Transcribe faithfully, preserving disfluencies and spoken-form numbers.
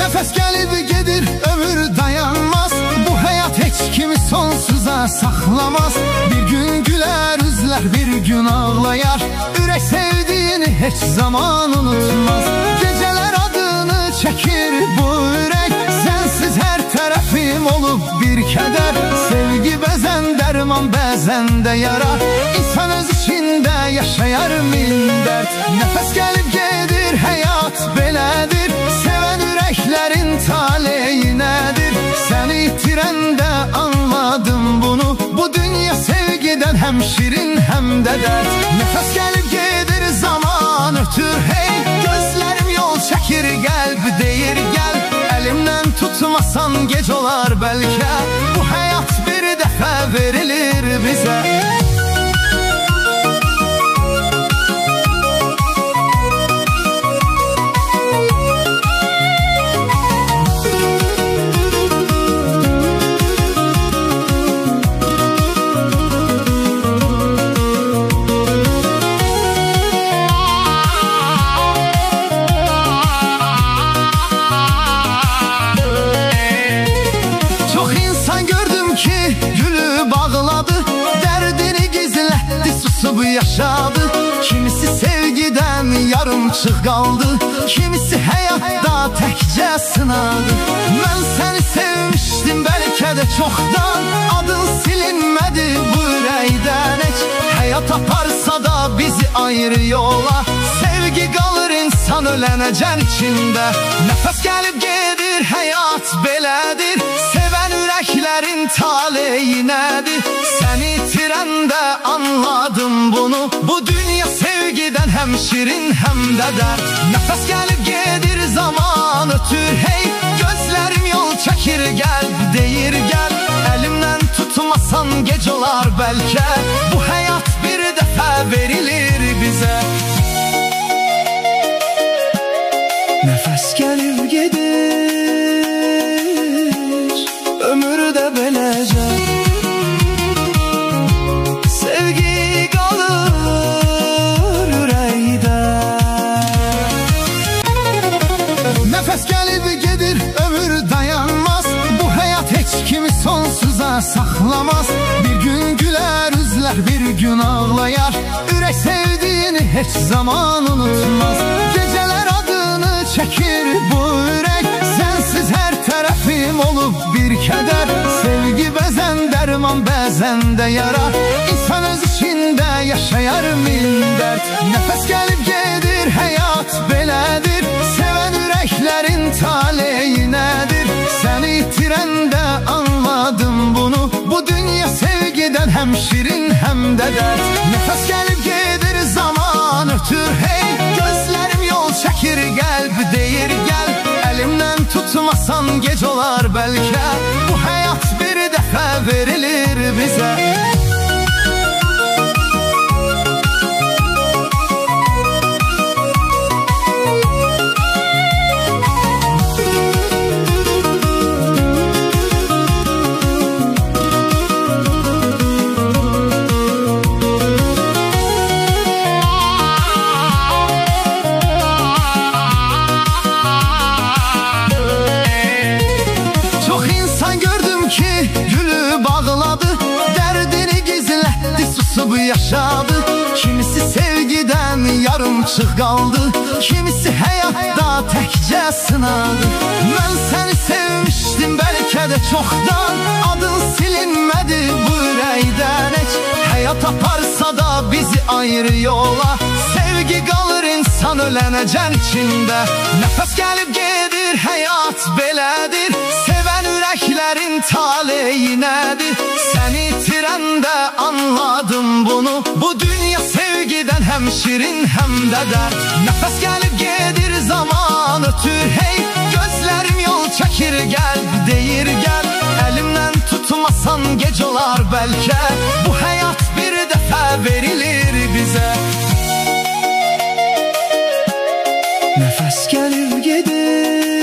Nefes gelip gedir, ömür dayanmaz. Bu hayat hiç kimi sonsuza saklamaz. Bir gün güler üzler, bir gün ağlayar. Ürek sevdiğini hiç zaman unutmaz. Geceler adını çekir bu ürek. Sensiz her tarafım olup bir keder. Sevgi bezen derman, bezen de yara. İnsan öz içinde yaşayar min dert. Nefes gelip gedir, hayat belədir. Seven yüreklerin taleyi nedir? Seni itirende anladım bunu. Bu dünya sevgiden hem şirin hem de dert. Nefes gelip gedir, zaman ötür hey. Gözlerim yol çekir, kalp deyir gel. Elimden tutmasan gec olar belki. Bu hayat bir defa verilir bize. Yaşadı. Kimisi sevgiden yarımçıq qaldı. Kimisi hayatta təkcə sınadı. Mən səni sevmişdim bəlkə də çoxdan. Adın silinmədi bu ürəkdən heç. Hayat aparsa da bizi ayrı yola. Sevgi qalır insan ölənəcən içində. Nəfəs gəlib gedir, hayat belədir. Sevən ürəklərin taleyi nədir? Səni itirəndə anladım bunu. Bu dünya sevgiden hem şirin hem de dert. Nefes gelip gedir, zaman ötür hey. Gözlerim yol çekir, gel deyir gel. Elimden tutmasan gec olar belki. Bu hayat bir defa verilir bize. Nefes gelip gedir, ömür de beləcə. Nefes gelip gedir, ömür dayanmaz. Bu hayat hiç kimi sonsuza saklamaz. Bir gün güler üzler, bir gün ağlayar. Ürek sevdiğini hiç zaman unutmaz. Geceler adını çekir bu ürek. Sensiz her tarafım olup bir keder. Sevgi bezen derman, bezen de yara. İnsan öz içinde yaşayar min dert. Nefes gelip gedir, hayat belədir. Seven yüreklerin taleyi nedir? Seni itirende anladım bunu. Bu dünya sevgiden hem şirin hem de dert. Nefes gelip gedir, zaman ötür hey. Gözlerim yol çekir, kalp deyir gel. Elimden tutmasan gec olar belki. Bu hayat bir defa verilir bize. Yaşadı. Kimisi sevgiden yarımçıq qaldı. Kimisi hayatta təkcə sınadı. Mən səni sevmişdim bəlkə də çoxdan. Adın silinmədi bu ürəkdən heç. Hayat aparsa da bizi ayrı yola. Sevgi qalır insan ölənəcən içində. Nəfəs gəlib gedir, hayat belədir. Sevən ürəklərin taleyi nədir? Səni itirəndə anladım bunu. Bu dünya sevgiden hem şirin hem de dert. Nefes gelip gedir, zaman ötür hey. Gözlerim yol çekir, gel deyir gel. Elimden tutmasan gec olar belki. Bu hayat bir defa verilir bize. Nefes gelip gedir.